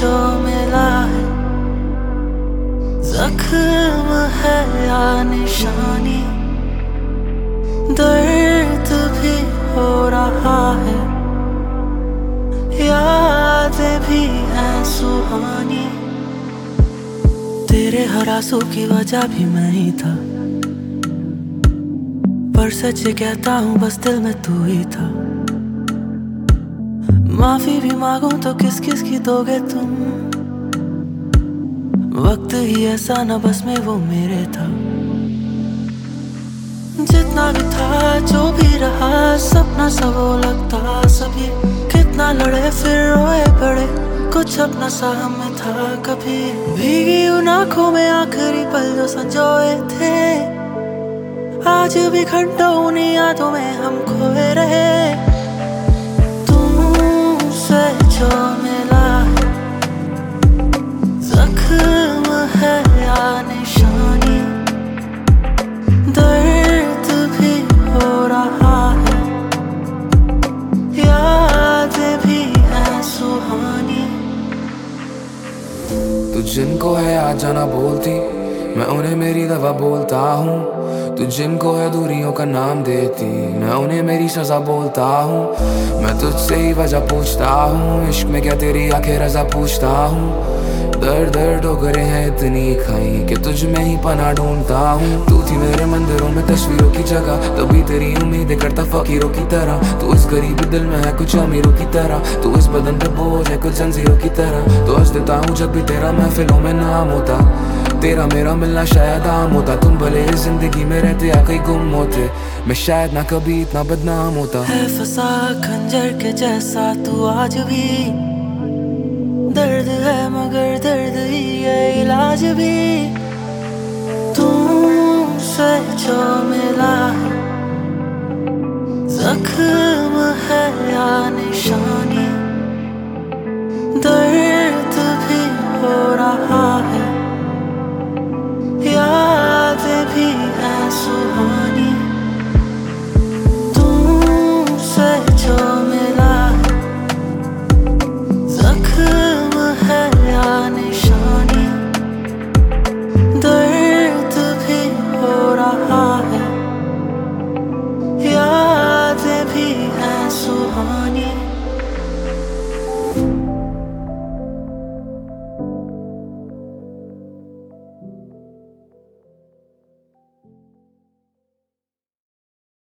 जो मिला है, जख्म है या निशानी, दर्द भी हो रहा है, यादें भी हैं सुहानी। तेरे हर आंसू की वजह भी मैं ही था, पर सच कहता हूँ बस दिल में तू ही था। माफी भी मांगू तो किस किस की दोगे तुम, वक्त ही ऐसा न बस में वो मेरे था। जितना भी था जो भी रहा, सपना सा वो लगता सभी। कितना लड़े फिर रोए बड़े, कुछ अपना सा हमें था कभी। भीगी उन आंखों में आखिरी पल जो संजोए थे, आज भी घंटों उन्हीं यादों में हम खोए रहे। तुमसे जो मिला है, जख्म है या निशानी, दर्द भी हो रहा है, यादें भी हैं सुहानी। तू जिनको है आ जाना बोलती, मैं उन्हें मेरी दवा बोलता हूँ। तू जिनको है दूरियों का नाम देती, मैं उन्हें मेरी सजा बोलता हूँ। मैं तुझसे ही वजह पूछता हूँ, इश्क में क्या तेरी आंखें रजा पूछता हूँ। दर दर ठोकरें हैं इतनी खाई कि तुझ में ही पना ढूंढता हूँ। तू थी मेरे मंदिरों में तस्वीरों की जगह, तभी तेरी उम्मीदें करता फकीरों की तरह। तू इस गरीबी दिल में है कुछ अमीरों की तरह, तू इस बदन पे बोझ है कुछ जंजीरों की तरह। तो हंस देता हूँ जब भी तेरा महफिलों में नाम होता, तेरा मेरा मिलना शायद आम होता। तुम भले इस जिंदगी में रहते या कहीं गुम होते, मैं शायद ना कभी इतना बदनाम होता। है फंसा खंजर के जैसा तू आज भी, दर्द है मगर दर्द ही है इलाज भी। तुमसे जो मिला है, जख्म है या निशानी, दर्द